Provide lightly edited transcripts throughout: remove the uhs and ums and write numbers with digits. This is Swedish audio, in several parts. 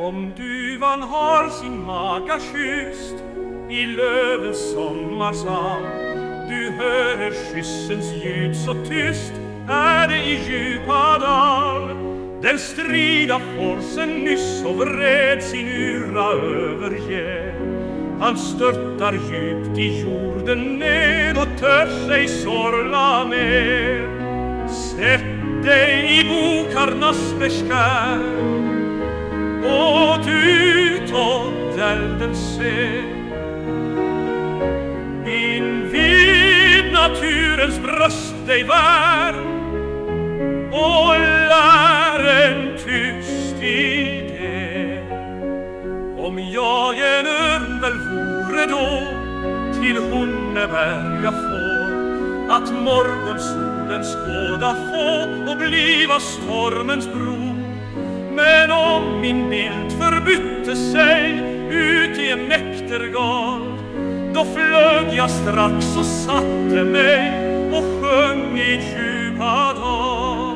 Om duvan har sin maka kysst i lövens sommarsam, du hörer kyssens ljud så tyst, är det i djupa dal. Den strida forsen nyss och vred sin yra överge. Han störtar djupt i jorden ned och törs sig sorla mer. Sätt dig i bokarnas beskär och utåt elden se. Invid naturens bröst dig värm och lär en tyst idé. Om jag en örnväl vore då, till Hunneberg jag får, att morgonsolen skåda få och bliva stormens bro. Men om min bild förbytte sig ut i en näktergal, då flög jag strax och satte mig och sjöng i djupa dal.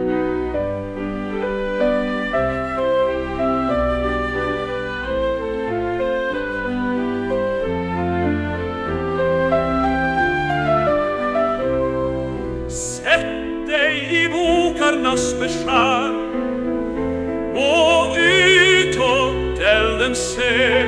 Sätt dig i bokarnas beskär och utåt elden se.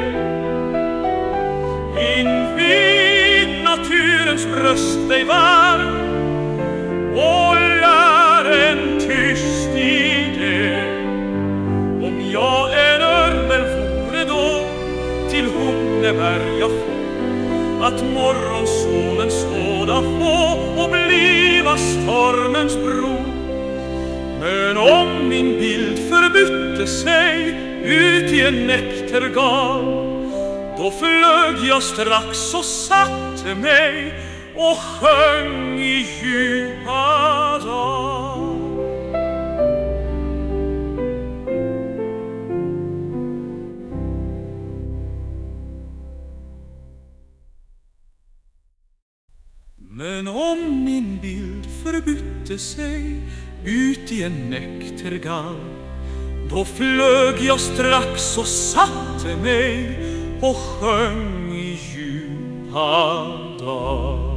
Invid naturens bröst dig varm och lär en tyst idé. Om jag en örnväl vore då, till Hunneberg jag får, att morgonsolen skåda få och bliva stormens bro. Men om min bild förbytte sig ut i en näktergal, då flög jag strax och satte mig och sjöng i djupa dal. Men om min bild förbytte sig ut i en näktergal, då flög jag strax och satte mig och sjöng i djupa dal.